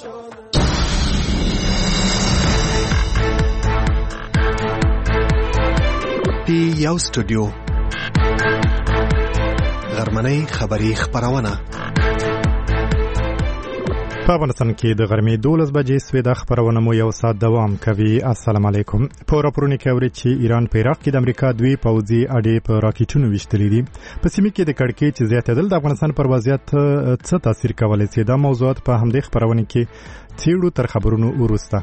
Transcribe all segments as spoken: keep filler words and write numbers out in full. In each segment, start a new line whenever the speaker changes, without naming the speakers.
پی یو سټوډیو غرمنۍ خبری خبرونه
په افغانستان کې د غرمې دولس بجې سوې د خبرونه مو یو ساعت دوام کوي. السلام علیکم. په راپورونو کې اوري چې ایران په عراق کې د امریکا دوی پوځي اډې په راکټونو وشتلې دي. په سیمه کې د کړکۍ چې زیاتېدل د افغانستان پر وضعیت څه تاثیر کولی شي؟ دا موضوعات په همدې خبرونه کې څېړو تر خبرونو وروسته.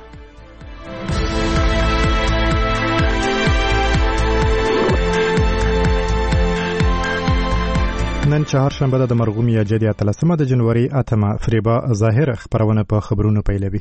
نن چهارشنبه د مرغوم یا جدي اتلسمه د جنوري اتمه فریبا ظاهر خبرونه په خبرونو پیلوي.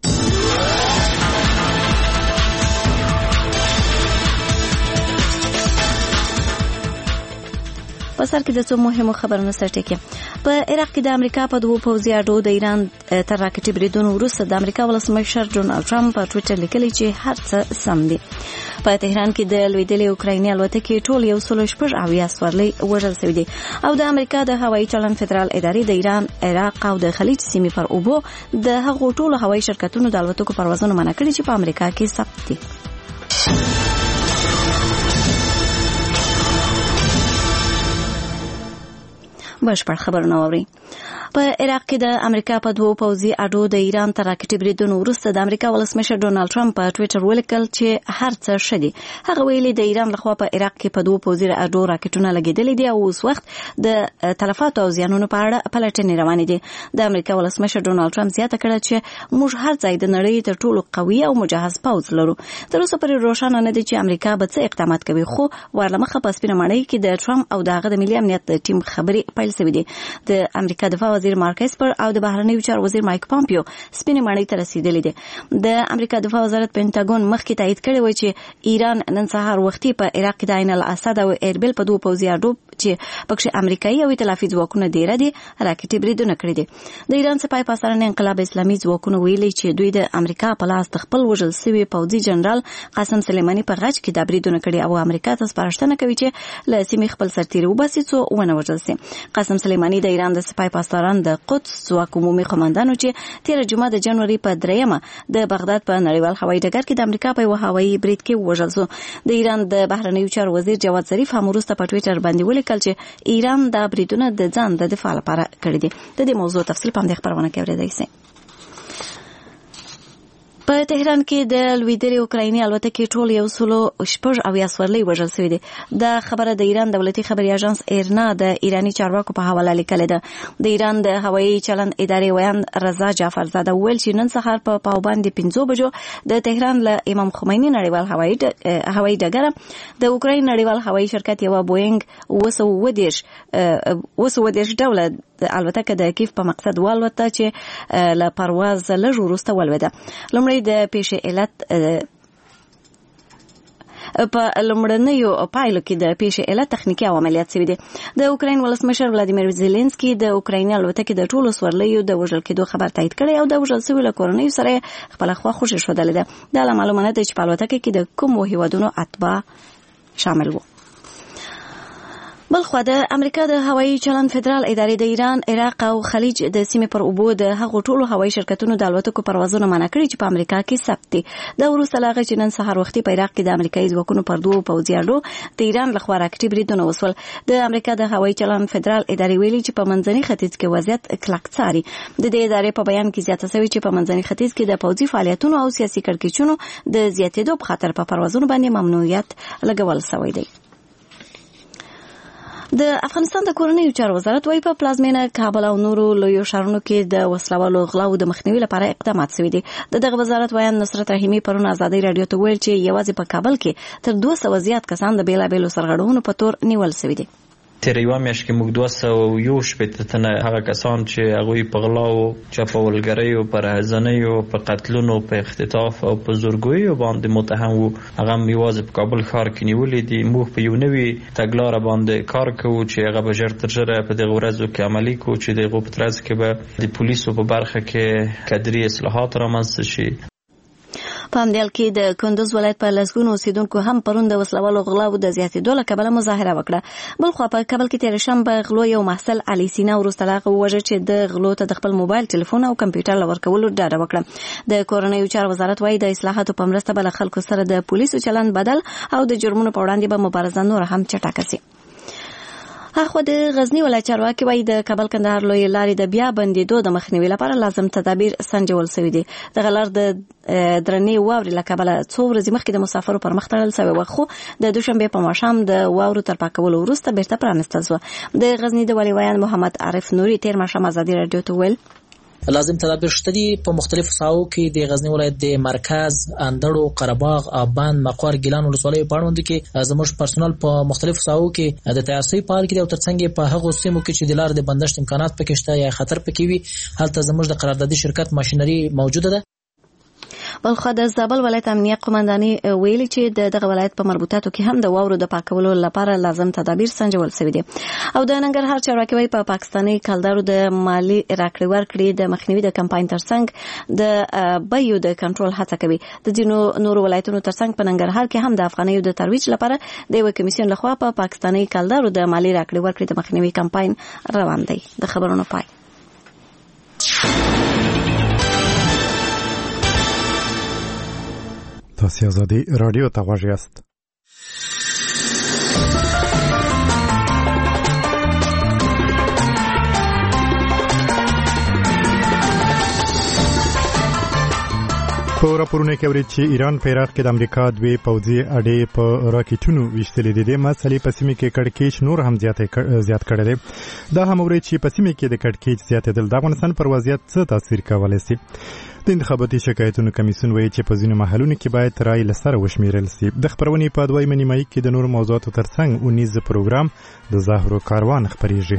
په سر کې د څو مهمو خبرونو سرټکی. په عراق کې د امریکا په دوه پوځي اډو د ایران تر راکټي بریدونو وروسته د امریکا ولسمشر ډونالد ټرمپ په ټوئیټر لیکلي چې هر څه سم دي. په تهران کې د لویدلې اوکرایني الوتکې ټول یو سل شپږ اویا سورلۍ وژل شوي دي او د امریکا د هوایي چلند فدرال ادارې د ایران، عراق او د خلیج سیمې پر اوبو د هغو ټولو هوایي شرکتونو د الوتکو پروازونه منع کړي چې په امریکا کې ثبت دي. بشپړ خبرونه اوري. په عراق کې د امریکا په دوه پوځي اډو د ایران تر راکټي بریدونو وروسته د امریکا ولسمشر ډونالد ټرمپ په ټوئیټر ولیکل چې هر څه ښه دي. هغه ویلي د ایران لخوا په عراق کې په دوه پوځي اډو راکټونه لګېدلي دي او اوس وخت د تلفاتو او زیانونو په اړه پلټنې روانې دي. د امریکا ولسمشر ډونالد ټرمپ زیاته کړه چې موږ هر ځای د نړۍ تر ټولو قوي او مجهز پوځ لرو. تر اوسه پورې روښانه نه دي چې امریکا به څه اقدامات کوي، خو ورلمخه په سپینه ماڼۍ کې د ټرمپ او دغه د ملي امنیت ټیم خبرې پیل شوې دي. د امریکا دفاع وزیر مارک اسپر او د بهرنیو چارو وزیر مایک پامپیو سپینې ماڼۍ ته رسیدلي دي. د امریکا دفاع وزارت پینټاګون مخکې تایید کړی و چې ایران نن سهار وختي په عراق کې د عین الاسد او اربیل په دوه پوځي اډو چې پکې امریکایي او ائتلافي ځواکونه ډیره دي راکټي بریدونه کړي دي. د ایران سپاه پاسداران انقلاب اسلامي ځواکونه ویلي چې دوی د امریکا په لاس د خپل وژل شوي پوځي جنرال قاسم سلیماني په غچ کې د بریدونه کړي او امریکا ته سپارښتنه کوي چې له سیمې خپل سرتیري وباسي څو ونه وژل شي. قاسم سلیماني د ایران د سپاه پاسداران د قدس ځواک عمومي قوماندانو چې تیر جمعه د جنوري په دریمه د بغداد په نړیوال هوایي ډګر کې د امریکا په یو هوایي برید کې وژل شو. د ایران د بهرنیو چارو وزیر جواد ظریف هم وروسته په ټوئیټر باندې ولیکل چې ایران دا بریدونه د ځان د دفاع لپاره کړی دي. د دې موضوع تفصیل په همدې خبرونه کې اورېدای شئ. په تهران کې د لویدلې اوکرایني الوتکې ټول یو سل شپږ اویا سورلۍ وژل شوي دي. دا خبره د ایران دولتي خبري اژانس ایرنا د ایرانی چارواکو په حواله لیکلې ده. د ایران د هوایي چلند ادارې ویان رضا جعفرزاده ویل چې نن سهار په پاوبند پنځو بجو د تهران له امام خمیني نړیوال هوایي هوایي ډګر د اوکراین نړیوال هوایي شرکت یو بوینګ اوه سوه اوه دېرش اوه سوه اوه دېرش ډوله الوتکه د کیف په مقصد والوته چې له پرواز لږ وروسته ولوېده. لومړی د پیښې علت په لومړنیو پایلو کې د پیښې علت تخنیکي عملیات شوي دي. د اوکراین ولسمشر ولادیمیر زيلنسکي د اوکرایني الوتکې د ټولو سورلیو د وژل کېدو خبر تایید کړی او د وژل شویو له کورنیو سره خپله خوا خوشي ښودلې ده. دا له معلومه نه ده چې په الوتکه کې د کومو هیوادونو اتباع شامل وو. بلخوا د امریکا د هوایي چلند فدرال ادارې د ایران، عراق او خلیج د سیمې پر اوبو د هغو ټولو هوایي شرکتونو د الوتکو پروازونه منع کړي چې په امریکا کې ثبت دي. دا وروسته له هغه چې نن سهار وختي په عراق کې د امریکایي ځواکونو پر دوو پوځي اډو د ایران لخوا راکټي بریدونه وشول. د امریکا د هوایي چلند فدرال ادارې ویلي چې په منځني ختیځ کې وضعیت کلک څاري. د دې ادارې په بیان کې زیاته شوې چې په منځني ختیځ کې د پوځي فعالیتونو او سیاسي کړکېچونو د زیاتېدو په خاطر په پروازونو باندې ممنوعیت لګول شوی دی. د افغانستان د کورنیو چارو وزارت وايي په پلازمینه کابل او نورو لویو ښارونو کې د وسلوالو غلاو د مخنیوي لپاره اقدامات شوي دي. د دغه وزارت ویان نصرت رحیمي پرون ازادي رادیو ته ویل چې یوازې په کابل کې تر دوه سوه زیات کسان د بیلابیلو سرغړونو په تور نیول شوي دي.
تیر یوه میاشت کې موږ دوه سوه یو شپېته تنه هغه کسان چې هغوی په غلاو، چپاولګریو، په رهزنیو، په قتلونو، په اختطاف او په زورګوییو باندې متهم وو، هغه هم یوازې په کابل ښار کې نیولي دي. موږ په یو نوي تګلاره باندې کار کوو چې هغه به ژر تر ژره په دغه ورځو کې عملي کوو چې دغه په ترڅ کې به د پولیسو په برخه کې کادري اصلاحات رامنځته شي.
په همدې حال کې د کندوز ولایت په لسګونو اوسیدونکو هم پرون د وسلوالو غلاو د زیاتېدو له کبله مظاهره وکړه. بل خوا په کابل کې تېره شنبه غلو یو محصل علي سینا وروسته له هغه ووژه چې د غلو ته د خپل موبایل ټلیفون او کمپیوټر له ورکولو ډډه وکړه. د کورنیو چارو وزارت وايي د اصلاحاتو په مرسته به له خلکو سره د پولیسو چلند بدل او د جرمونو په وړاندې به مبارزه نور هم چټکه سي. هغه د غزنی ولایت چارواکي وايي د کابل کندهار لوی لارې د بیا بندیدو د مخنیوي لپاره لازم تدابیر سنجول شوي دي. د غلار د درنې واورې له کبله څو ورځې مخکې د مسافرو پر مخ تړل شوی و، خو د دوشنبه په ماښام د واورو تر پاکولو وروسته بیرته پرانستل شو. د غزنی د والي ویان محمد عارف نوري تیر ماښام ازادي رادیو ته ویل
لازم تدابیر شته دي. په مختلفو ساحو کې د غزنی ولایت د مرکز، اندړو، قرهباغ، ابان، مقر، ګیلان ولسوالیو په اړوند کې زموږ پرسونل په مختلفو ساحو کې د تیارسي په حال کې او ترڅنګ په هغو سیمو کې چې د لارې د بندښت امکانات پکې شته یا خطر پکې وي هلته زموږ د قراردادي شرکت ماشینري موجوده ده.
بلخو د زابل ولایت امنیه قومنداني ویلي چې د دغه ولایت په مربوطاتو کې هم د واورو د پاکولو لپاره لازم تدابیر سنجول شوي دي. او د ننګرهار چارواکي وايي په پاکستاني کلدارو د مالی راکړې ورکړې د مخنیوي د کمپاین ترڅنګ د بیو د کنټرول هڅه کوي. د ځینو نورو ولایتونو ترڅنګ په ننګرهار کې هم د افغانیو د ترویج لپاره د یو کمیسیون لخوا په پاکستاني کلدارو د مالی راکړې ورکړې د مخنیوي کمپاین روان دی. د خبرونو پای.
تاسو ازادي رادیو ته غوږ یاست. په راپورونه کې ورته چې ایران په عراق کې د امریکا دوی پوځي اډې په راکټونو ویشتلې دي. د مسلې په سیمه کې کړکېچ نور هم زیات زیات کړی دی. دا هم ورته چې په سیمه کې د کړکېچ زیاتېدل د افغانستان پر وضعیت څه تاثیر کولی شي. د انتخاباتي شکایتونو کمیسیون وایي چې په ځینو محلونو کې باید رای له سره وشمیرل شي. د خبرونې په دویمه نیمایي کې د نورو موضوعاتو ترڅنګ اونیز پروګرام د زهرو کاروان خپریږي.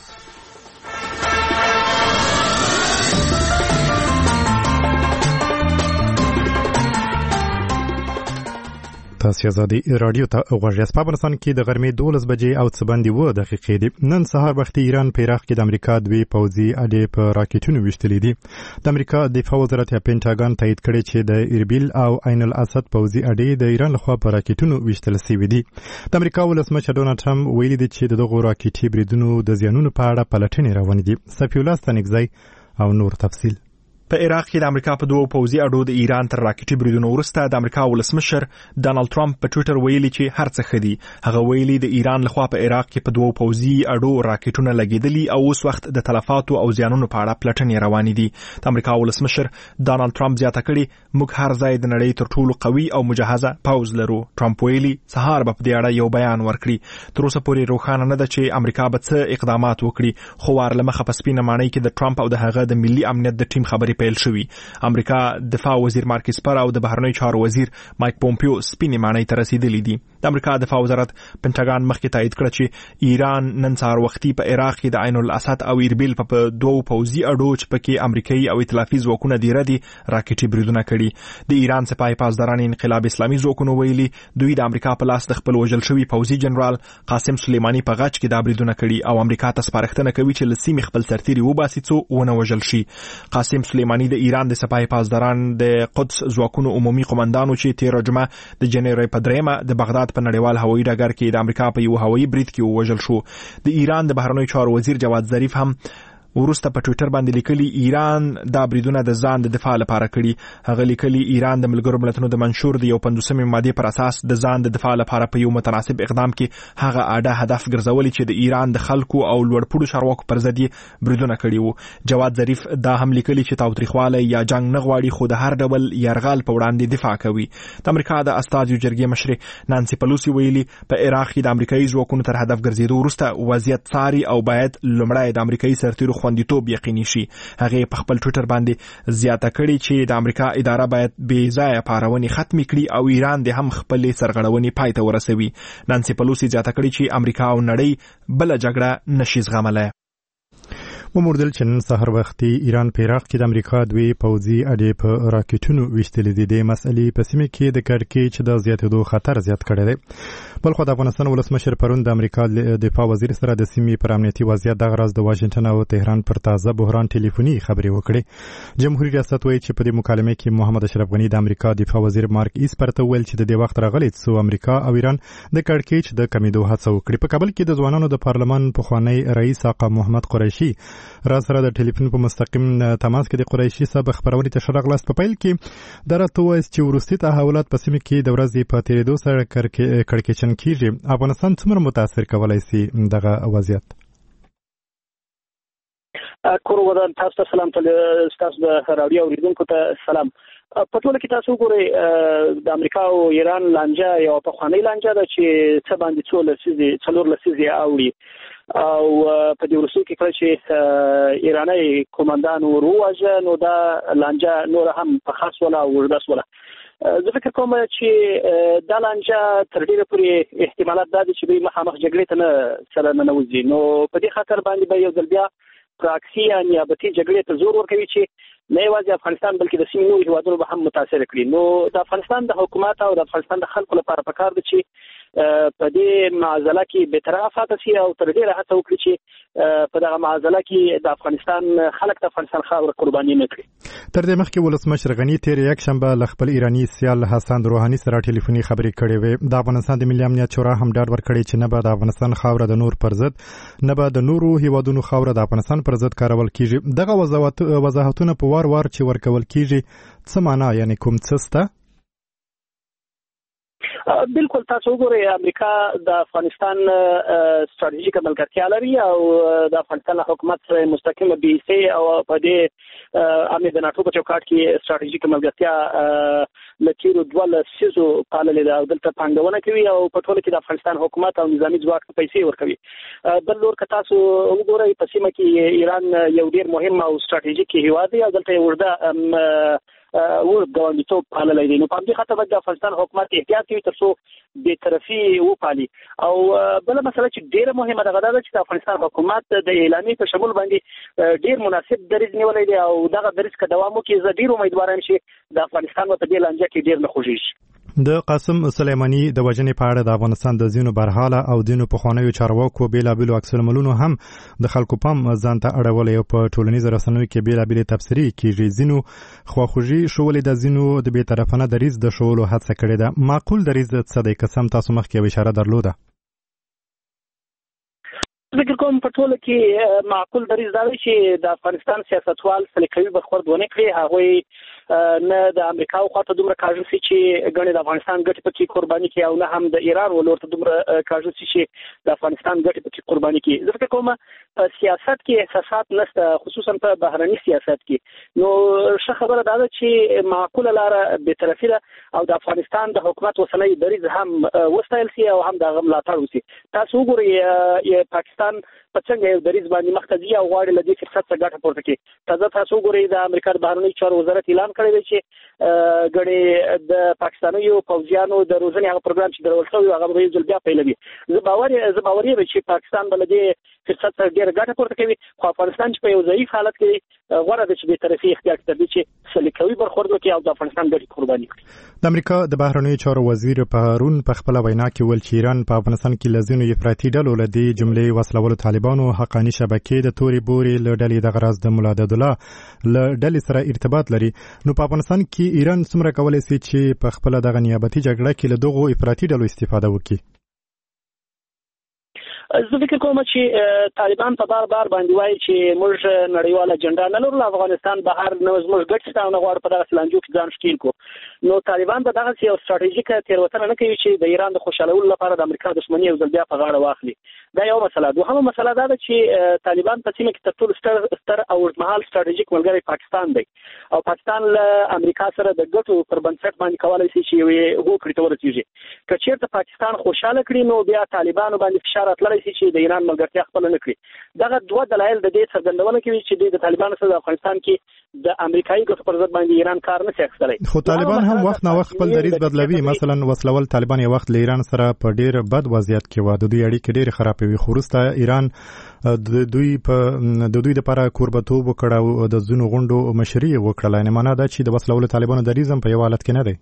تاسو ازادي رادیو ته غوږ یاست. په افغانستان کې د غرمې دولس بجې او څه باندې اووه دقیقې دي. نن سهار وخت ایران په عراق کې د امریکا دوی پوځي اډې په راکټونو ویشتلې دي. د امریکا دفاع وزارت یا پینټاګان تایید کړی چې د اربیل او عین الاسد پوځي اډې د ایران لخوا په راکټونو ویشتل شوي دي. د امریکا ولسمشر ډونالد ټرمپ ویلي دی چې دغه راکټي بریدونو د زیانونو په اړه پلټنې روانې دي. صفی الله ستنګزی او نور تفصیل.
په عراق کې د امریکا په دوه پوځي اډو د ایران تر راکټي بریدونو وروسته د امریکا ولسمشر ډونالد ټرمپ په ټوئیټر ویلي چې هر څه ښه دي. هغه ویلي د ایران لخوا په عراق کې په دوه پوځي اډو راکټونه لګیدلي او اوس وخت د تلفاتو او زیانونو په اړه پلټنې روانې دي. د امریکا ولسمشر ډونالد ټرمپ زیاته کړي موږ هر ځای د نړۍ تر ټولو قوي او مجهزه پوځ لرو. ټرمپ ویلي سهار به په دې اړه یو بیان ورکړي. تر اوسه پورې روښانه نه ده چې امریکا به څه اقدامات وکړي، خو وارلمخه په سپینه ماڼۍ کې د ټرمپ او د هغه د ملي امنیت د ټیم خبرې پیل شوې. امریکا دفاع وزیر مارک اسپر او د بهرنیو چارو وزیر مایک پومپیو سپینې ماڼۍ ته رسیدلي دي. د امریکا دفاع وزارت پینټاګان مخکې تایید کړ چې ایران نن سهار وختي په عراق کې د عین الاسد او اربیل په دوه پوځي اډو چې پکې امریکایي او ائتلافي ځواکونه دیره دي راکټي بریدونه کړي. د ایران سپاه پاسداران انقلاب اسلامي ځواکونو ویلي دوی د امریکا په لاس د خپل وژل شوي پوځي جنرال قاسم سلیماني په غچ کې دا بریدونه کړي او امریکا ته سپارښتنه کوي چې له سیمې خپل سرتیري وباسي څو ونه وژل شي. قاسم سلیماني د ایران د سپاه پاسداران د قدس ځواکونو عمومي قومندانو چې تیر جمعه د جنوري په دریمه د بغداد په نړیوال هوایي ډګر کې د امریکا په یو هوایي برید کې وژل شو. د ایران د بهرنیو چارو وزیر جواد ظریف هم ورسته په ټوئیټر باندې لیکلي ایران دا بریدونه د ځان د دفاع لپاره کړي. هغه لیکلي ایران د ملګرو ملتونو د منشور د یو پنځوسمې مادې پر اساس د ځان د دفاع لپاره په یو متناسب اقدام کې هغه اډه هدف ګرځولي چې د ایران د خلکو او لوړپوړو چارواکو پر ضد بریدونه کړي وو. جواد ظریف دا هم لیکلي چې تاوتریخوالی یا جنگ نه غواړي خو د هر ډول یرغل په وړاندې دفاع کوي. د امریکا د استازو جرګې مشر نانسي پلوسی ویلي په عراق کې د امریکایي ځواکونو تر هدف ګرځېدو وروسته وضعیت څاري او باید لومړی د امریکایي سرتیرو خوندیتوب یقیني شي. هغه په خپل ټوئیټر باندې زیاته کړي چې د امریکا اداره باید بې ځایه پارونې ختم کړي او ایران د هم خپل سرغړونې پای ته ورسوي. نانسي پلوسی زیاته کړي چې امریکا او نړۍ بل جګړه نشي زغملای.
وموردل چې نن سهار وختي ایران په عراق کې د امریکا دوی پوځي اډې په راکټونو ویشتلې دي. د مسئلې په سیمه کې د کړکېچ د زیاتېدو خطر زیات کړی دی. بلخو د افغانستان ولسمشر پرون د امریکا دفاع وزیر سره د سیمې پر امنیتي وضعیت دغه راز د واشنگټن او تهران پر تازه بحران ټلیفوني خبرې وکړې. جمهوریت ریاست وایي چې په دې مکالمه کې محمد اشرف غنی د امریکا دفاع وزیر مارک ایسپر ته ویل چې د دې وخت راغلی څو امریکا او ایران د کړکېچ د کمیدو هڅه وکړي. په کابل کې د ځوانانو د پارلمان پخوانی رئیس آقا محمد قریشي را سره د ټلیفون په مستقیم تماس کې د قریشي صاحب خبرونه ته شرغلاست په پیل کې درته وایي چې ورستي تحولات په سیمه کې د ورځې په تیریدو سره کړکېچن کیږي. افغانستان څومره متاثر کولای شي دغه وضعیت؟
کور ودان تاسو ته سلام تاسو د راډیو اوریدونکو ته سلام. په ټول کې تاسو ګورئ د امریکا او ایران لانجه یو په خوانی لانجه ده چې څه باندې څو لسیزي څلور لسیزي اوړي او په دې ورسو کې کله چې ایرانی کمانډان وروجه نو دا لانجه نور هم په خاص ولا ورداس ولا زه فکر کوم چې دا لانجه تر ډیره پورې احتمالات دا دي چې دوی مخامخ جګړې ته نه سره نه وځي. نو په دې خاطر باندې به یو ځل بیا پراکسي یا نیابتي جګړې ته زور ورکوي چې نه یوازې افغانستان بلکې د سیمې نورو هیوادونو به هم متاثر کړي. نو د افغانستان د حکومت او د افغانستان د خلکو لپاره پکار دي چې په دې معضله کې به طرفه تاسي او تر ډیره هڅه وکړي چې په دغه معضله کې د افغانستان خلک د افغانستان خاور قرباني نه کړي.
تر دې مخکې ولسمشر غنی تیر یک شنبه ل خپل ایرانی سیال حسن روحاني سره ټلیفوني خبرې کړې وې. د افغانستان د ملي امنیت شورا هم ډاډ ورکړی چې نه به د افغانستان خاور د نور پر ضد نه به د نورو هیوادونو خاور د افغانستان پر ضد کارول کیږي. دغه وضاحتونه په وار وار چې ورکول کیږي څه معنا یعنی کوم څه سته؟
بالکل تاسو وګورئ امریکا د افغانستان ستراتیژیک ملګرتیا لري او د افغانستان حکومت سره مستقیمه بیسي او په دې امنیت د ناتو په چوکاټ کې ستراتیژیک ملګرتیا لکیرو دوله سيزو پاللې او دلته پانګونه کوي او په ټول کې د افغانستان حکومت او نظامی ځواک پیسې ورکوي. بل لور که تاسو وګورئ په سیمه کې ایران یو ډیر مهم او ستراتیژیک هیواد دی او دلته ورده ور ګوندیتوب پاللای دي. نو په دې خاطر د افغانستان حکومت احتیاط کوي ترڅو به طرفي وپالي. او بل مسله چې ډیره مهمه ده دا چې د افغانستان حکومت د اعلامي په شمول باندې ډیر مناسب دریځ نیولای دی او دغه دریځ که دوام وکړي زه ډیر امیدوار یم چې د افغانستان په دې لانجه کې ډیر نه خوږیږي.
د قاسم سلیمانی د وژنې په اړه د افغانستان د ځینو برحاله او ځینو پخوانیو چارواکو بیلابیلو عکس العملونو هم د خلکو پام ځان ته اړولی او په ټولنیزو رسنیو کې بیلابیلې تبصرې کیږي. ځینو خواخوږي شولې د ځینو د بېطرفانه دریځ د ښوولو هڅه کړې ده. معقول دریځ څه دی که سم تاسو مخکې یوه اشاره درلوده؟
فکر کوم په ټوله کې معقول دریځ دا دی چې د افغانستان سیاستوال سلیقوي برخورد ونه کړي. هغوی نه د امریکا خواته دومره کاږي چې ګڼې د افغانستان ګټې پکې قرباني کوي او نه هم د ایران ولورته دومره کاږي چې د افغانستان ګټې پکې قرباني کوي. زه فکر کوم په سیاست کې احساسات نشته خصوصا په بهرني سیاست کې. نو ښه خبره دا ده چې معقوله لاره بی‌طرفي ده او د افغانستان د حکومت اوسنی دریځ هم وستایل شي او هم د هغه ملاتړ وشي. تاسو وګورئ پاکستان په څنګه یو دریځ باندې مخته ځي او غواړي له دې فرصت څخه ګټه پورته کړي. تازه تاسو وګورئ د امریکا د بهرنیو چارو وزارت اعلان کړی دی چې ګڼې د پاکستانیو پوځیانو د روزنې هغه پروګرام چې درول شوی هغه به یو ځل بیا پیلوي. زه باور زه باور یم چې پاکستان به له دې فرصت څخه ډېره ګټه پورته کوي. خو افغانستان چې په یو ضعیف حالت کې غوره ده چې بېطرفي اختیار کړي چې سلیقوي برخورد وکړي او د افغانستان ګټې قرباني کړي.
د امریکا د بهرنیو چارو وزیر پرون په خپله وینا کې ویل چې ایران په افغانستان کې له ځینو افراطي ډلو له دې جملې وسلولو طالبانو حقاني شبکې د تورې بورې له ډلې دغه راز د ملا عبدالله له ډلې سره ارتباط لري. نو په افغانستان کې ایران څومره کولی شي چې په خپله دغه نیابتي جګړه کې له دغو افراطي ډلو استفاده وکړي؟
زه فکر کوم چې طالبان په بار بار باندې وایي چې موږ نړیواله اجنډا نه لرو، افغانستان بهر نه زموږ ګټې ته نه غواړي په دغه لانجو کې ځان ښکیل کو. نو طالبان به دغه یو ستراتیژیکه تېروتنه نه کوي چې د ایران د خوشحالولو لپاره د امریکا دښمني یو ځل بیا په غاړه واخلي. دا یو مسله. دوهمه مسله دا ده چې طالبان په سیمه کې تر ټولو ستر ستر او اوږدمهال ستراتیژیک ملګری پاکستان دی او پاکستان له امریکا سره د ګټو پر بنسټ باندې کولای شي چې یو هوکړې ته ورسیږي. که چېرته پاکستان خوشاله کړي نو بیا طالبانو باندې فشار اتللی کولای شي چې د ایران ملګرتیا خپل نه کړي. دغه دوه دلایل د دې څرګندونه کوي چې د طالبانو سره افغانستان کې د امریکایي ګټو پر ضد باندې ایران کار نه شي کولای.
خو طالبان هم وخت نه وخت خپل دریځ بدلوي. مثلا وسلول طالبان یو وخت له ایران سره په ډیر بد وضعیت کې و، د دوی اړیکې ډیر خرابوي، خو وروسته ایران د دوی په د دوی لپاره کوربتوب وکړ او د زونو غونډو مشري وکړه. یعنی معنا دا چې د وسلول طالبانو دریځ په یو حالت کې نه دی.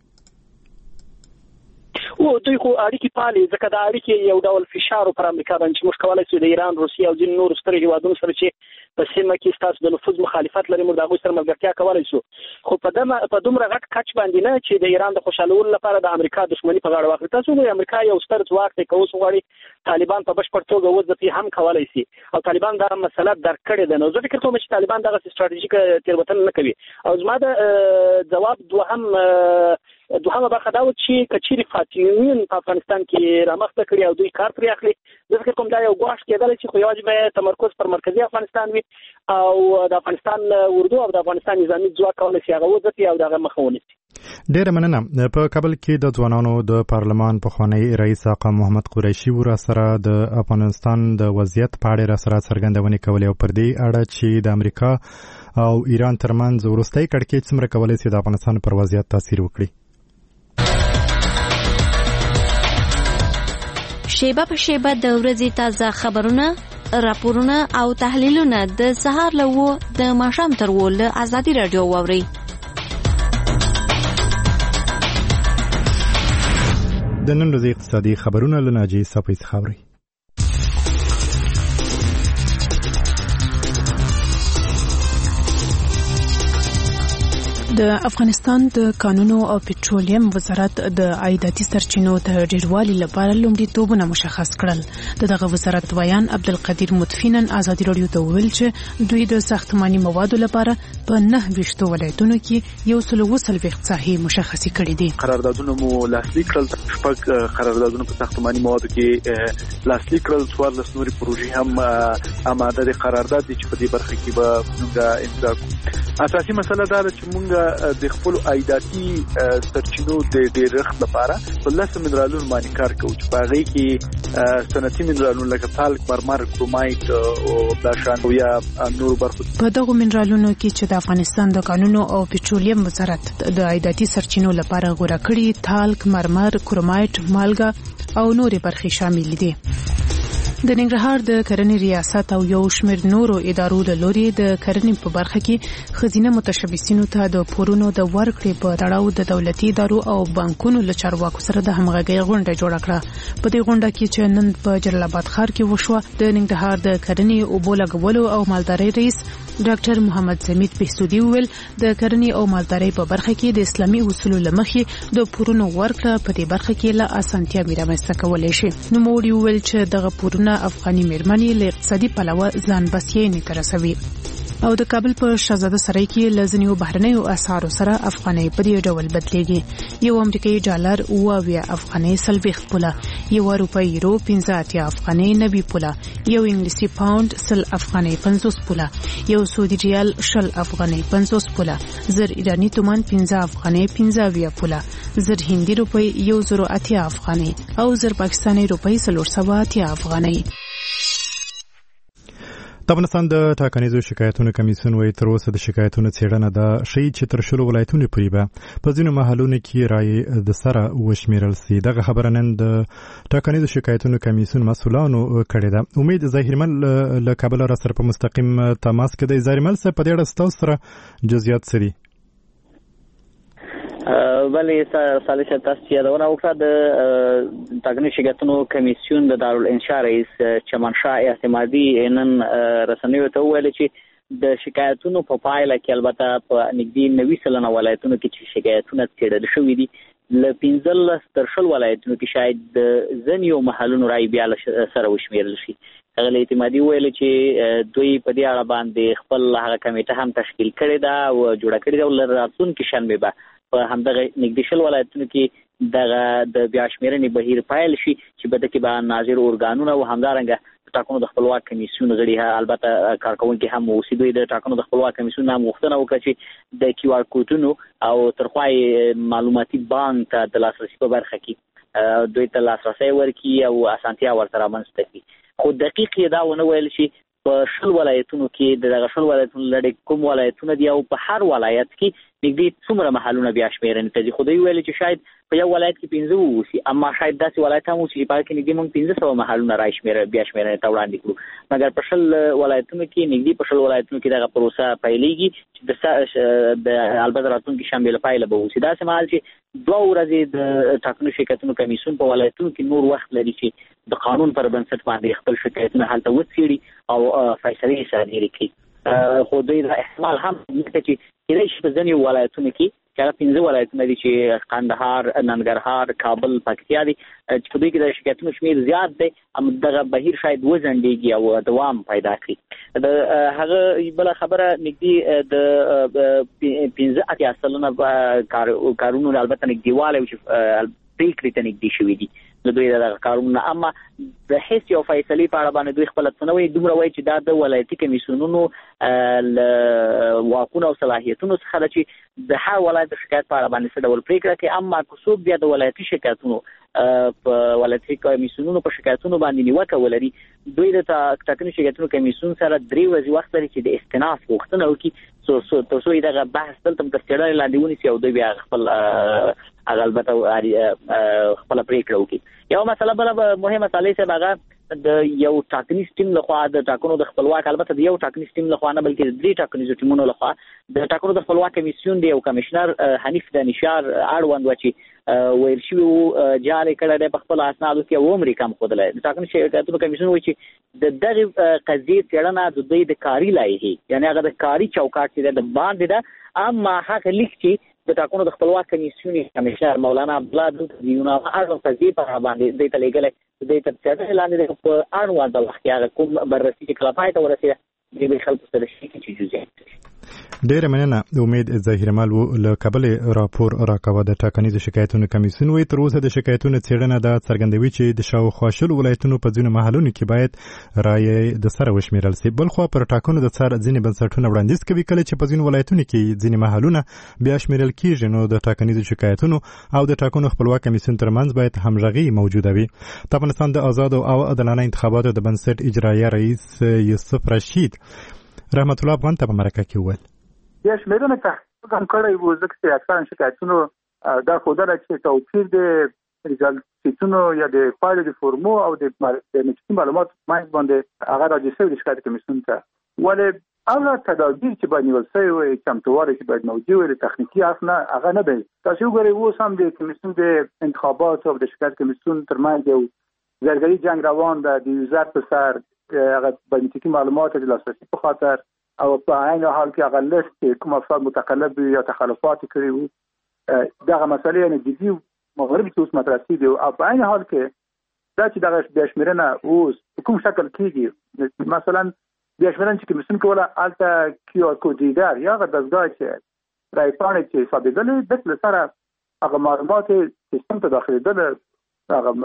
او دوی خو اړیکې پالي، ځکه دا اړیکې یو ډول فشار پر امریکا باندې چې موږ کولای شو د ایران، روسیې او ځینو نورو سترو هیوادونو سره چې په سیمه کې ستاسو د نفوذ مخالفت لري موږ د هغوی سره ملګرتیا کولای شو. خو په دمه په دومره غټ کچ باندې نه چې د ایران د خوشحالولو لپاره د امریکا دښمني په غاړه واخلي. تاسو وایي امریکا یو ستر ځواک دی، که اوس غواړي طالبان په بشپړ توګه وځپي هم کولای شي، او طالبان دا مسله درک کړې ده. نو زه فکر کوم چې طالبان دغه ستراتیژیک تېروتنه نه کوي. او زما د ځواب دوهم دوهمه برخه دا و چې کچيري فاطمیون په افغانستان کې رامخته کړي او دوی کار پرې اخلي. زه فکر کوم دا یو ګواښ کېدل چې خو یوازې تمرکز پر مرکزی افغانستان وي او د افغانستان اردو او د افغانستان نظامی ځواک کولای شي هغه وځي او دغه مخه ونیسي.
ډېر مننه. په کابل کې د ځوانانو د پارلمان پخوانی رئیس آقا محمد قریشي ور سره د افغانستان د وضعیت په اړه را سره څرګندونې کولې او پر دې اړه چې د امریکا او ایران ترمنځ وروستۍ کړکېچ څومره کولای شي د افغانستان پر وضعیت تاثیر وکړي.
شیبه په شیبه د ورځې تازه خبرونه، راپورونه او تحلیلونه د سهار له و د ماښام تر و له ازادي رادیو واورئ.
د نن ورځې اقتصادي خبرونه له ناجي صفوي څخه اورئ.
د افغانستان د کانونو او پټرولیم وزارت د عایداتي سرچینو د ډیروالي لپاره لومړیتوبونه مشخص کړل. دغه وزارت ویان عبدالقدیر مطفینن ازادي رادیو ته وویل چې دوی د ساختماني موادو لپاره په نهه ویشتو ولایتونو کې یو سل اووه څلوېښت ساحې مشخصې کړې دي.
قراردادونه مو لاسلیک کړل، شپږ قراردادونه په ساختماني موادو کې لاسلیک کړل، څوارلس نورې پروژې هم آماده دي. قرارداد دي چې په دې برخه کې به موږ امضا کوو. اساسي مسله دا ده چې موږ د خپل عایداتي سرچینو د ډیرښت لپاره په لس منرالونو باندې کار کوو چې په هغه کې صنعتي منرالونه لکه تالک، مرمر، کرومایټ او بلاشان او یا نور برخو.
په دغه منرالونو کې چې د افغانستان د کانونو او پټرولیم وزارت د عایداتي سرچینو لپاره غوړه کړي تالک، مرمر، کرومایټ، مالګه او نورې برخې شامل دي. د ننګرهار د کرنې ریاست او یو شمېر نورو ادارو له لوري د کرنې په برخه کې خزینه متشبثینو ته د پورونو د ورکړې په تړاو د دولتي ادارو او بانکونو له چارواکو سره د همغږۍ غونډه جوړه کړه. په دې غونډه کې چې نن په جلال آباد ښار کې وشوه، د ننګرهار د کرنې اوبو لګولو او مالدارۍ رئیس ډاکټر محمد زمید بهسودي وویل د کرنې او مالدارۍ په برخه کې د اسلامي اصولو له مخې د پورونو ورکړه په دې برخه کې له اسانتیا رامنځته کولی شي. نوموړي وویل چې دغه پورونه افغاني میرمنې له اقتصادي پلوه ځان بسیاینې ته رسوي. او د کابل په شهزاده سرای کې لزنیو بهرنیو اسعارو سره افغانۍ په دې ډول بدلېږي. یو امریکایي ډالر اوه اویا افغانۍ څلوېښت پوله، یو روپۍ یورو پنځه اتیا افغانۍ نوي پوله، یو انګلیسي پاوند سل افغانۍ پنځوس پوله، یو سعودي ریال شل افغانۍ پنځوس پوله، زر ایرانی تومان پنځه افغانۍ پنځه اویا پوله، زر هندي روپۍ یو زر اتیا افغانۍ او زر پاکستاني روپۍ څلور سوه اتیا افغانۍ.
د افغانستان د ټاکنیزو شکایتونو کمیسیون وايي تر اوسه د شکایتونو څېړنه دا ښیي چې تر شلو ولایتونو پورې به په ځینو محلونو کې رایې د سره وشمېرل سي. دغه خبره نن د ټاکنیزو شکایتونو کمیسیون مسؤلانو کړې ده. امید ظاهرمل له کابل را سره په مستقیم تماس کې دی. ظاهرمل صاحب په دې اړه ستاسو سره جزئیات څه دي؟
ولی صالح تاسو چې یادونه وکړه د ټاکنیز شکایتونو کمیسیون د دارالانشا رئیس چمن شاه اعتمادي نن رسنیو ته وویل چې د شکایتونو په پایله کې البته په نږدې نوي سلنه ولایتونو کې چې شکایتونه څېړل شوي دي له پنځلس تر شل ولایتونو کې شاید د ځینو محلونو رایې بیا سره وشمېرل شي. هغه اعتمادي ویل چې دوی په دې اړه باندې خپل هغه کمیټه هم تشکیل کړې ده او جوړه کړې ده او راتلونکي شنبه به په همدغه نږدې شل ولایتونو کې دغه د بیا شمېرنې بهیر پیل شي چې په دې کې به ناظر ارګانونه او همدارنګه ټاکنو د خپلواک کمیسیون غړي البته کارکونکي هم اوسي. دوی د ټاکنو د خپلواک کمیسیون هم غوښتنه وکړه چې د کیو آر کوډونو او ترخوای معلوماتي بانک ته د لاسرسي په برخه کې دوی ته لاسرسي ورکړي او اسانتیا ورته رامنځته کړي. خو دقیق دا ونه ویل شي په شل ولایتونو کې دغه شل ولایتونو لړۍ کوم ولایتونه دي او په هر ولایت کې نږدې څومره محلونه بیا شمیرنې ته دي. خو دوی ویل چې شاید په یو ولایت کې پنځه ووسي، اما شاید داسې ولایت هم وسي چې په هغه کې نږدې موږ پنځه سوه محلونه را شمېره بیا شمېرنې ته وړاندې کړو. مګر په شل ولایتونو کې نږدې په شل ولایتونو کې دغه پروسه پیلېږي چې د البته راتلونکي شنبې پایله به وسي. داسې مهال چې دوه ورځې د ټاکنو شرکتونو کمیسیون په ولایتونو کې نور وخت لري چې د قانون پر بنسټ باندې خپل شکایتونه هلته وڅېړي او فیصلې صادرې کړي. خو دوی دا احتمال هم نشته چې کېدای شي په ځینې ولایتونو کې چې هغه پنځه ولایتونه دي چې قندهار، ننګرهار، کابل، پکتیا دي چې په دوی کې د شکایتونو شمېر زیات دی، دغه بهیر شاید وځنډېږي او دوام پیدا کړي. د هغه بله خبره نږدې د پنځه اتیا سلنه کارونو البته نږدېوالی چې پریکړې ته نږدې شوي دي د دوی دغه کارونه، اما د هیڅ یو فیصلې په اړه باندې دوی خپله څه نه وایي. دومره وایي چې دا د ولایتي کمیسیونونو له واکونو او صلاحیتونو څخه ده چې د هر ولایت د شکایت په اړه باندې څه ډول پریکړه کوي. اما که څوک بیا د ولایتي شکایتونو په ولایتي کمیسیونونو په شکایتونو باندې نیوکه ولري، دوی د ټاکنو شرکتونو کمیسیون سره درې ورځې وخت لري چې د استئناف غوښتنه وکړي تر څو دغه بحث دلته تر څېړنې لاندې ونیسي او دوی بیا خپل هغه البته خپله پریکړه وکړي. یو مسله بله مهمه مسله صاحب هغه د یو ټاکنیز ټیم لخوا د ټاکنو د خپلواک البته د یو ټاکنیز ټیم لخوا نه بلکې د درې ټاکنیزو ټیمونو لخوا د ټاکنو د خپلواک کمیسیون دی او کمشنر حنیف دانشار اړوند و چې ویل شوي وو جارې کړی دی په خپلو اسنادو کې او عمر یې کم ښودلی. د ټاکنو شرکتونو کمیسیون وایي چې د دغې قضیې څېړنه د دوی د کاري لایحې یعنې هغه د کاري چوکاټ چې دی د باندې ده، اما هغه لیک چې د ټاکنو د خپلواک کمیسیون کمشنر مولانا عبدالله دلته د یونا اړوند قضیې په اړه باندې دوی ته لیږلی دوی ته څېړنې لاندې په اړوند وخت کې هغه کوم بررسي چې کله پای ته ورسېده دوی به خلکو سره شریکي چې جزئیات شي.
ډېره مننه. امید ظاهرمل و له کابل راپور راکوه. د ټاکنیزو شکایتونو کمیسیون وایي تر اوسه د شکایتونو څېړنه دا څرګندوي چې د شاوخوا شلو ولایتونو په ځینو محلونو کې باید رایې د سره وشمېرل سي. بلخوا پر ټاکنو د څار ځینې بنسټونه وړاندیز کوي کله چې په ځینو ولایتونو کې ځینې محلونه بیا شمېرل کېږي، نو د ټاکنیزو شکایتونو او د ټاکنو خپلواک کمیسیون ترمنځ باید همغږي موجوده وي. د افغانستان د آزادو او عادلانه انتخاباتو د بنسټ اجرایه رئیس یوسف رشید رحمت الله افغان ته په مرکه کې وویل
بیا شمېرنه تحقیق هم کړی و، ځکه چې اکثرا شکایتونو دا ښودله چې توپیر د ریزالټ سیټونو یا د پایلو د فورمو او د میټریکي معلوماتو په منځ باندې هغه راجع شوي د شکایت کمیسیون ته. ولې هغه تدابیر چې باید نیول شوی وي، چمتووالی چې باید موجود وي د تخنیکي اړخ نه هغه نه دی. تاسو وګورئ اوس هم د کمیسیون د انتخاباتو او د شکایت کمیسیون ترمنځ یو زرګري جنګ روان ده د یوزر په سر هغه بایومټریکي معلومات د لاسرسي په خاطر او په عین حال کې هغه لیست کې کوم افراد متقلب یا تخلفات کړي وو دغه مسئله یعنی جدي مغربي چې اوس مطرح شوي او په عین حال کې دا چې دغه بیا شمېرنه اوس په کوم شکل کېږي، مثلا بیا شمېرنه چې کمیسیون کوله هلته کیو آر کوډ ریډر یا هغه دستګاه چې رایپاڼې چې حسابېدلې دک له سره هغه معلومات سیستم ته داخلېدله هغه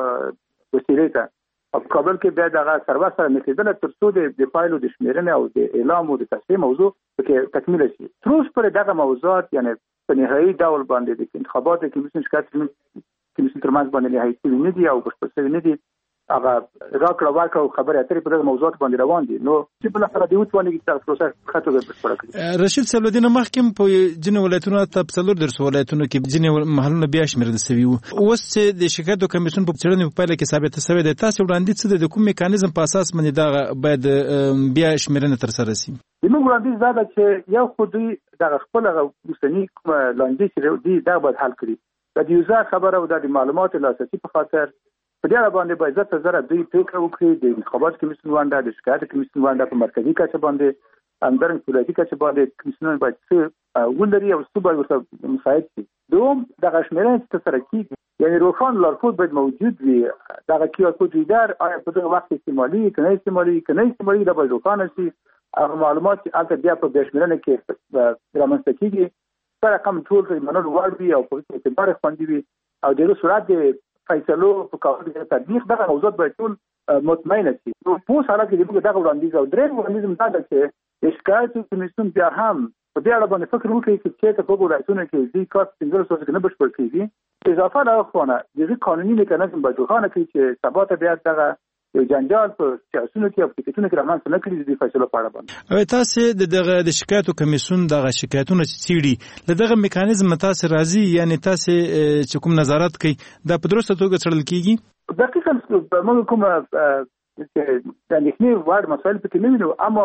وسیلې ته او په کابل کې بیا دغه سرور سره نښلېدله تر څو د پایلو د شمېرنې او د اعلام او د تصحیح موضوع پکې تکمیله شي. تر اوسه پورې دغه موضوعات یعنې په نهایي ډول باندې د انتخاباتو کمیسیون شکایت کمیسیون ترمنځ باندې نهایي شوي نه دي او بشپړ شوي نه دي. هغه راکړه ورکړه او خبرې اترې په دغه موضوعات باندې روان دي، نو چې بالاخره دوی وتوانېږي چې دغه پروسه ښه توګه بشپړه کړي.
رشید صاحب له دې نه مخکې هم په ځینو ولایتونو ته په څلور درسو ولایتونو کې ځینې محلونه بیا شمېرل شوي وو. اوس چې د شکایتو کمیسیون په څېړنې په پایله کې ثابته شوې ده، تاسې وړاندیز څه دی د کوم میکانیزم په اساس باندې دغه باید بیا شمېرنه ترسره شي؟
زموږ وړاندیز دا ده چې یو خو دوی دغه خپل هغه اوسني کوم لاندیز چې دي دا باید حل کړي. د یوزر خبره او د معلوماتو لاسرسي په خاطر په دې اړه باندې باید زر زر دوی پریکړه وکړي. د انتخاباتو کمیسیون ونډه، د شکایت کمیسیون ونډه په مرکزي کچه باندې، همدارنګه په ولایتي کچه باندې کمیسیونونه باید څه ولري او څه باید ورته مساعد شي. دوم دغه شمېرنه چې ترسره کېږي یعنې روښانه لارښود باید موجود وي. دغه کیو آر کوډ ریډر آیا په دغه وخت استعمالي که نه استعمالي که نه استعمالي دا باید روښانه شي. هغه معلومات چې هلته بیا په بیا شمېرنه کې رامنځته کېږي دا رقم ټول ترې منلو وړ وي او په هېڅ اعتبار خوندي وي او د هغه صورت د فیصلو په کولو کې تطبیق دغه موضوعات باید ټول مطمئنه شي. نو په اوس حالت کې زموږ دغه وړاندیز او درېیم وړاندیز هم دا ده چې د شکایتو کمیسیون بیا هم په دې اړه باندې فکر وکړي چې چېرته په ولایتونو کې دې کار پنځلس ورځې کې نه بشپړ کېږي. اضافه له هغه خوا نه د هغې قانوني میکانیزم باید روښانه کړي چې سبا ته بیا دغه یو جنجال په سیاسونو کې او ټیکټونو کې رامنځته نه کړي د فیصلو په اړه باندې.
او تاسو د دغه د شکایتو کمیسیون دغه شکایتونه چې له دغه میکانیزم تاسو راځي یعنی تاسو چې کوم نظارت کوي دا په درسته توګه څرل کیږي؟
دقیقاً موږ کوم د اندېښنې وړ مسایل پکې نه وینو، اما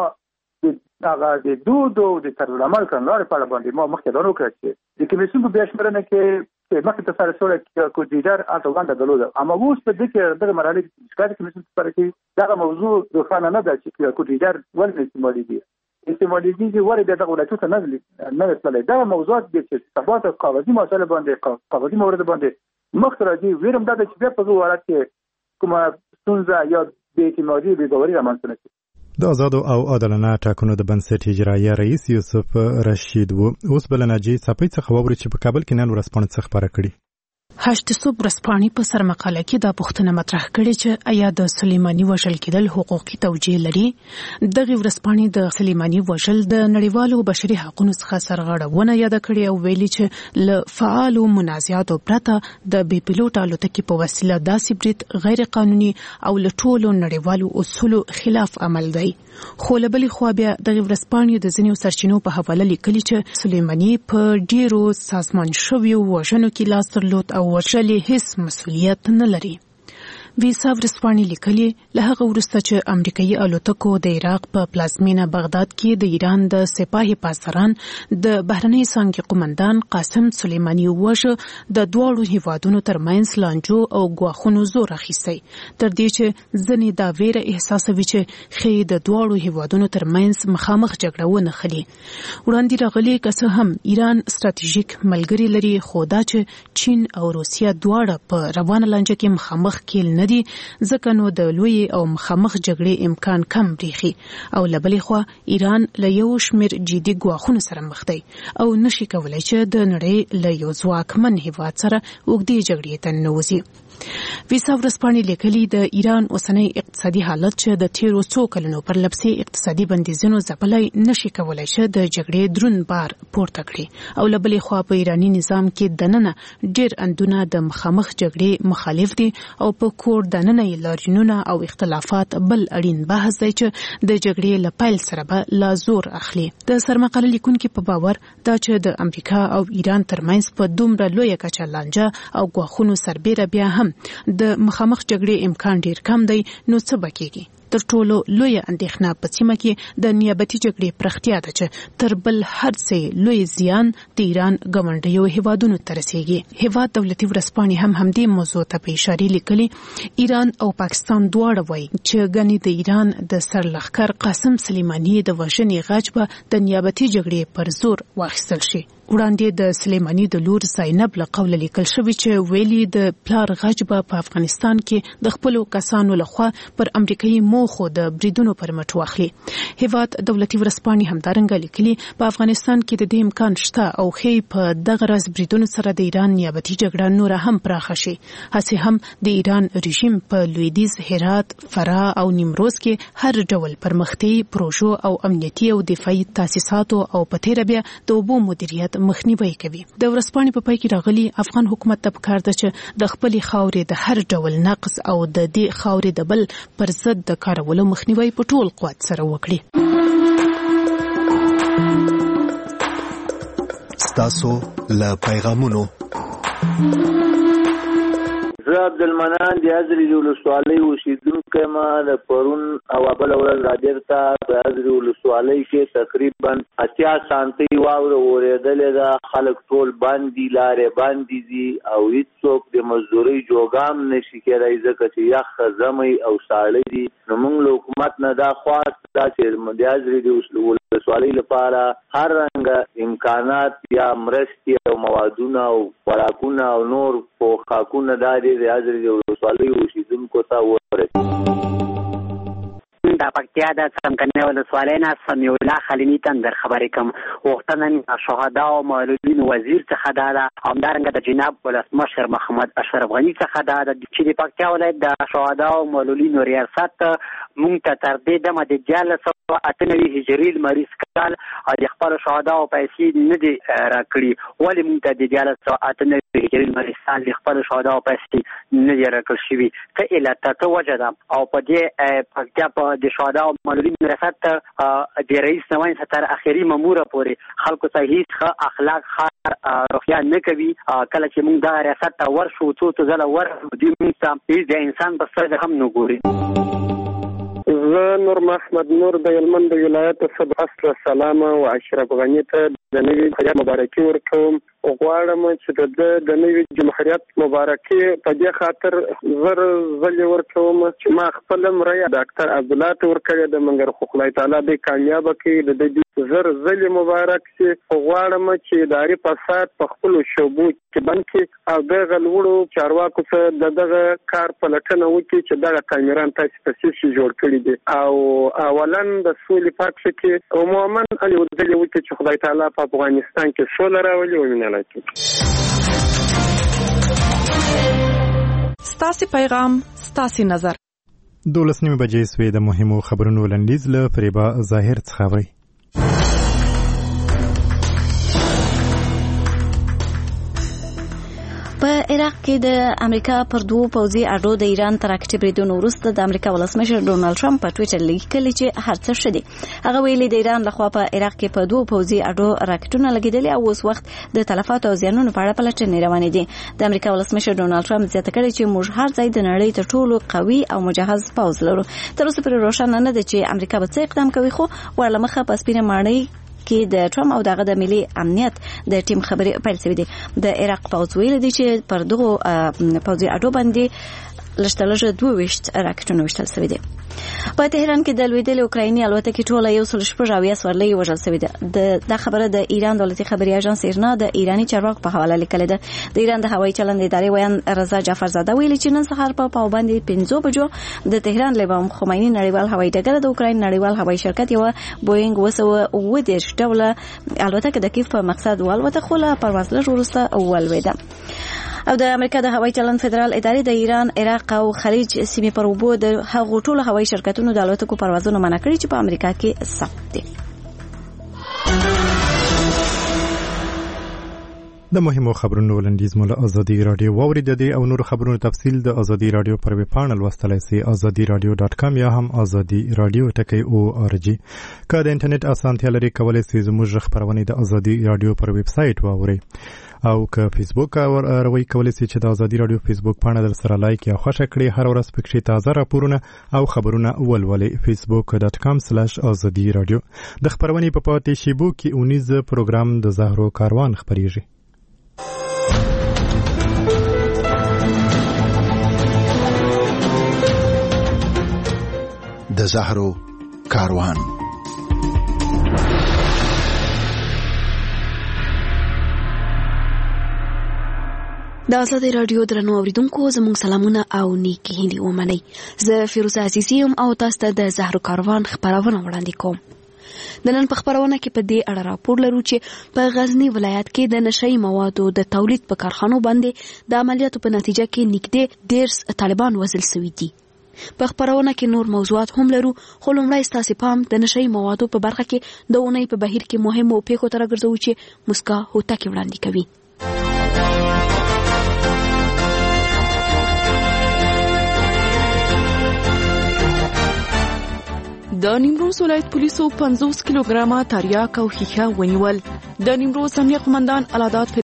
هغه د دود او د طرزالعمل کړنلارې په اړه باندې ما مخکې اعلان وکړ چې د کمیسیون په بیا کې مخکې ته سره سره کوډیډر اته ونده درلوده، اما اوس په دې کې دغه مرحله کې شکایت کمیسیون سره کې دغه موضوع روښانه نه ده چې کوډیډر ولې استعمالېږي استعمالېږي چې ولې دغه ولایتونو ته نه نه رسېدلی. دغه موضوعات دي چې ثبات قواعدي مسایل باندې قواعدي موارد باندې مخ ته راځي. ویرم دا چې بیا په دغه حالت کې کومه ستونزه یا بې اعتمادي بې باوري رامنځته نه شي.
د آزادو او عادلانه ټاکنو د بنسټ اجرایه رئیس یوسف رشید و اوس بل ناجی صاحب څخه خبرې چې په کابل کې نن ورځپاڼه څخه خبره کړي.
هشت صوب رسپانی په سر مقاله کې دا پوښتنه مطرح کړې چې آیا د سلیمانی وژل کېدل حقوقي توجیه لري؟ دغه ورسپانی د سلیمانی وژل د نړیوالو بشري حقوقو څخه سرغړونه یاد کړې او ویلي چې ل فعال منازعاتو پرته د بي پيلوټ الوتکې په وسیله داسې برید غیر قانوني او له ټولو نړیوالو اصولو خلاف عمل دی. خو له بلې خوا بیا دغه ورسپانی د ځینو سرچینو په حواله لیکلي چې سلیمانی په ډیرو سازمان شویو وژنو کې لاس درلود او ورشلې هیڅ مسؤلیت نه لري. ویسا ورسپانی لیکلي له هغه وروسته چې امریکایي الوتکو د عراق په پلازمینه بغداد کې د ایران د سپاه پاسداران د بهرنی څانګې قومندان قاسم سلیمانی وژه د دواړو هیوادونو ترمنځ لانجو او ګواښونو زور اخیستی، تر دې چې ځینې دا ویره احساسوي چې ښایي د دواړو هیوادونو ترمنځ مخامخ جګړه ونه خلي. وړاندې راغلي که څه هم ایران ستراتیژیک ملګري لري، خو دا چې چین او روسیه دواړه په روانه لانجه کې مخامخ کېل نه دي، ځکه نو د لوی او مخامخ جګړې امکان کم بریخي. او له بلې خوا ایران له یو شمېر جدي ګواښونو سره مخ دی او نشي کولی چې د نړۍ له یو ځواکمن هیواد سره اوږدې جګړې ته ننوځي. ویسا ورسپانی لیکلي د ایران اوسنی اقتصادي حالت چې د تیرو څو کلونو پر لپسې اقتصادي بندیزونو ځپلی نشي کولی چې د جګړې دروند بار پورته کړي. او له بلې خوا په ایراني نظام کې دننه ډېر اندونه د مخامخ جګړې مخالف دي او په کور دننه یې لاریونونه او اختلافات بل اړین بحث دی چې د جګړې له پیل سره به لا زور اخلي. د سرمقاله لیکونکي په باور دا چې د امریکا او ایران ترمنځ په دومره لویه کچه لانجه او ګواښونو سربیره بیا هم د مخامخ جګړې امکان ډیر کم دی، نو څه به کېږي؟ تر ټولو لویه اندېښنه په سیمه کې د نیابتي جګړې پراختیا ده چې تر بل هر څه لوی زیان د ایران ګاونډیو هیوادونو ته رسیږي. هیواد دولتي ورسپانې هم همدې موضوع ته په اشاره لیکلي. ایران او پاکستان دواړه وایي چې ګنې د ایران د سرلښکر قاسم سلیمانی د وژنې غچ به د نیابتي جګړې پر زور واخیستل شي. وړاندې د سلیمانی د لور زینب له قوله لیکل شوی چې ویلي د پلار غچ به په افغانستان کې د خپلو کسانو لخوا پر امریکایي موخو د بریدونو پر مټ واخلي. هیواد دولتي ورسپانې همدارنګه لیکلي په افغانستان کې د دې امکان شته او ښایي په دغه راز بریدونو سره د ایران نیابتي جګړه نوره هم پراخه شي. هسې هم د ایران رژیم په لویدیځ هرات، فراه او نیمروز کې هر ډول پرمختیايي پروژو او امنیتي او دفاعي تاسیساتو او په تیره بیا د اوبو مدیریت مخنیوي کوي. د ورسپانې په پای کې راغلي افغان حکومت ته پکار ده چې د خپلې خاورې د هر ډول نقص او د دې خاورې د بل پر ضد د کارولو مخنیوي په ټول قوت سره وکړي.
ستاسو له پیغامونو
زه عبدالمنان د حضرت ولسوالۍ اوسیدونکی یم. د پرون او بله ورځ راډیو ته په حضرت ولسوالۍ کې تقریبا اتیا سانتۍ واوره اورېدلې ده. خلک ټول بند دي، لارې بندې دي او هېڅوک د مزدورۍ جوګام نشي کېدی ځکه چې یخ ژمی او ساړه دي. نو موږ له حکومت نه دا خواست ده چې د حضرت ولسوالۍ لپاره هر رنګه امکانات یا مرستې او موادونه او خوراکونه او نور پوښاکونه دا دي د حضرت ولسوالۍ اوسیدونکو ته ورسېږي.
د پکتیا د څمکنیو ولسوالۍ نه سمیع الله خلیلي تندر خبرې کوم. غوښتنه مې شهدا او معلولین وزیر څخه دا ده، همدارنګه د جناب ولسمشر محمد اشرف غني څخه دا ده چې د پکتیا ولایت د شهدا او معلولین ریاست مونږ ته تر دې دمه د دیارلس سوه اته نوي هجري لمریز کال د خپلو شهداو پیسې نه دي راکړي. ولې مونږ ته د دیارلس سوه اته نوي هجري لمریز کال د خپلو شهداو پیسې نه دي راکړل شوي؟ څه علت ته وجه ده؟ او په دې پکتیا په د شهداو معلولین ریاست ته د رئیس نواین تر اخري ماموره پورې خلکو ته هیڅ ښه اخلاق ښه روحیه نه کوي. کله چې مونږ دغه ریاست ته ورشو څو څو ځله ورشو دوی مونږ ته هیڅ د انسان په سترګه هم نه ګوري.
زه نور محمد نور د هلمند د ولایت صبح عصر سلام او اشرف غنی ته د نوي جمهوریت مبارکي ورکوم. غواړم چې د د نوي جمهوریت مبارکي په دې خاطر زر ځلې ورکوم چې ما خپل مریا ډاکټر عبدالله ته ورکړی د منګر خو خدای تعالی دې کامیاب کړي. د دې زر ځلې مبارک شي. غواړم چې اداري فساد په خپلو شعبو کې بند کړي او دغه لوړو چارواکو څخه د دغه کار پلټنه وکړي چې دغه کامیران تاسو په سیسي جوړ کړي دي او اولا د سولې پاک کې عموما علي ودلې وکړي چې خدای تعالی په افغانستان کې سوله راولي او مینه
ستاسي پیغام ستاسي نظر.
دولس نیمه بجې سوې د مهمو خبرونو لنډیز له فریبا ظاهر څخه اورئ.
په عراق کې د امریکا پر دوو پوځي اډو د ایران تر راکټي بریدونو وروسته د امریکا ولسمشر ډونالد ټرمپ په ټویټر لیکلي چې هر څه ښه دي. هغه ویلي د ایران لخوا په عراق کې په دوو پوځي اډو راکټونه لګېدلي او اوس وخت د تلفاتو او زیانونو په اړه پلټنې روانې دي. د امریکا ولسمشر ډونالد ټرمپ زیاته کړې چې موږ هر ځای د نړۍ تر ټولو قوي او مجهز پوځ لرو. تر اوسه پورې روښانه نه ده چې امریکا به څه اقدام کوي، خو ورلمخه په سپینه ماڼۍ کې د ټرمپ او دغه د ملي امنیت د ټیم خبرې پیل شوې دي. د عراق پوځ ویل دي چې پر دغه پوځي اډو باندې لشتلجه دوه وشت راکټونه وشتل شوی دي. په تهران کې د لویدلې اوکرایني الوتکې ټوله یو سل شپږ اویا سورلۍ وژل شوې ده. دا خبره د ایران دولتي خبري اژانس ایرنا د ایرانی چارواکو په حواله لیکلې ده. د ایران د هوایي چلند ادارې ویان رضا جعفرزاده ویلي چې نن سهار په پابندي پنځو بجو د تهران له امام خمیني نړیوال هوایي ډګر د اوکراین نړیوال هوایي شرکت یو بوینګ اوه سوه اووه دېرش ډوله الوتکه د کیف په مقصد والوته، خو له پرواز لږ وروسته ولوېده. او د امریکا د هوایي چلند فدرال ادارې د ایران، عراق او خلیج سیمې پر اوبو د هغو ټولو هوایي شرکتونو د الوتکو پروازونه منع کړي چې په امریکا کې ثبت دي.
د مهمو خبرونو لنډیز مو له ازادي رادیو واوریدئ او نور خبرونو تفصیل د ازادي رادیو پر ویب پاڼه لوستلای شئ ازادي رادیو ډاټ کام یا هم ازادي رادیو ټکی او ار جی. که د انټرنیټ اسانتیا لري کولای شئ زموږ خبرونه د ازادي رادیو پر ویب سایټ واورئ او که فیسبوک او روي کولای شئ چې د ازادي رادیو فیسبوک پاڼه در سره لایک یا خوښه کړئ. هر ورځ پکې تازه راپورونه او خبرونه ولولئ. فیسبوک ډاټ کام سلاش ازادي رادیو. د خبرونې په پاتې شیبو کې اونیز پروګرام د زهرو کاروان خبريږي.
د زهرو کاروان.
د ازادي رادیو درنو اوریدونکو زموږ سلامونه او نیکی هندي ومنئ. زه فیروزه عزیزی یم او تاسو ته د زهرو کاروان خبرونه وړاندې کوم. د نن په خبرونه کې په دې اړه راپور لرو چې په غزنی ولایت کې د نشئی موادو د تولید په کارخانو باندې د عملیاتو په نتیجه کې نږدې ډیرس طالبان وژل شوي دي. په خبرونه کې نور موضوعات هم لرو، خو لومړی ستاسو پام د نشئی موادو په برخه کې د اونۍ په بهیر کې مهمو پیښو ته راګرځوو چې مسکا هوتکي وړاندې کوي.
د نیمروز ولایت پولیسو پنځوس کیلوګرامه تریاک او ښیښه ونیول. د نیمروز امنیه قومندان العداد